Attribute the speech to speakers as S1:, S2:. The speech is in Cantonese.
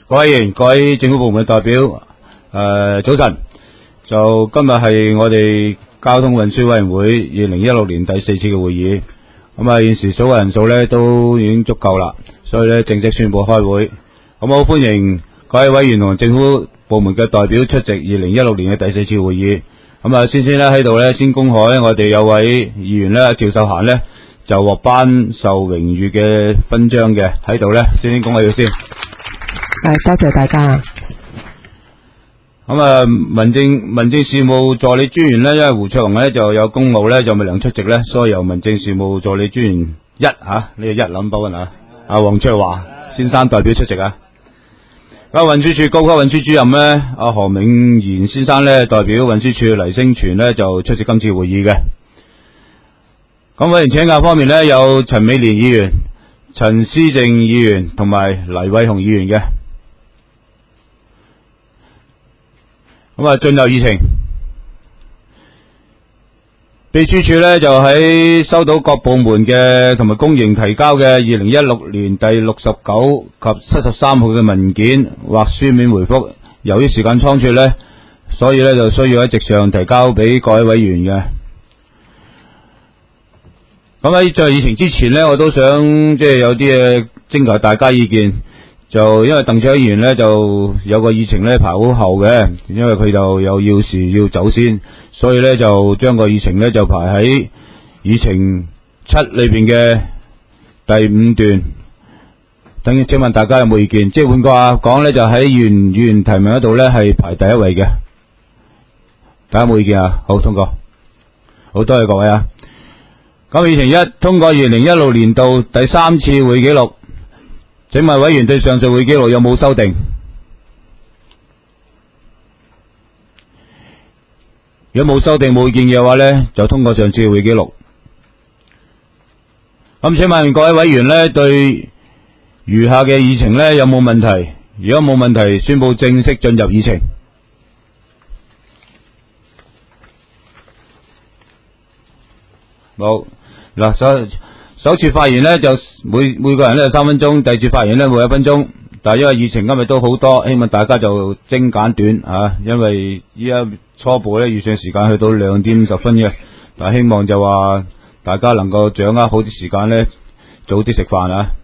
S1: 各位議員、各位政府部門嘅代表，早晨。就今日係我哋交通運輸委員會2016年第4次嘅會議。現時所有人數咧都已經足夠啦，所以咧正式宣布開會。好歡迎各位委員同政府部門嘅代表出席2016年嘅第4次會議。先咧喺度咧先公開我哋有位議員咧趙秀嫻咧就獲頒受榮譽嘅勳章嘅，喺度咧先講佢先。
S2: 多謝大家。
S1: 民政事務助理專員咧，因為胡卓雄咧就有公務咧就未能出席咧，所以由民政事務助理專員呢個一諗保啊，黃卓華先生代表出席啊。運輸署高級運輸主任咧，何永賢先生咧代表運輸署黎星全咧就出席今次會議嘅。委員請假方面咧有陳美蓮議員、陳思正議員同埋黎偉雄議員嘅。進入議程，秘書處咧就喺收到各部門嘅同埋公營提交嘅2016年第69及73號嘅文件或書面回覆，由於時間倉促咧，所以咧就需要喺席上提交俾各位委員嘅。喺進入議程之前咧，我都想有啲嘢徵求大家意見。就因為鄧卓議員咧就有個議程咧排好後嘅，因為佢就有要事要走先，所以咧就將個議程咧就排喺議程7裏邊嘅第5段。請問大家有冇意見？即係換句話講咧，就喺議員提名嗰度咧係排第1位嘅。大家冇意見啊？好，通過。好多謝各位啊！咁議程1通過2016年度第3次會議記錄。請問委員對上述會議記錄有冇修訂？如果冇修訂冇意見嘅話呢，就通過上次會議記錄。請問各位委員呢，對餘下嘅議程呢有冇問題？如果冇問題，宣布正式進入議程。冇嗱，首次發言呢，就每個人呢3分鐘，第二次發言呢每1分鐘。但係因為議程今日都好多，希望大家就精簡短因為依家初步呢預算時間去到2點50分嘅，但係希望就話大家能夠掌握好啲時間呢，早啲食飯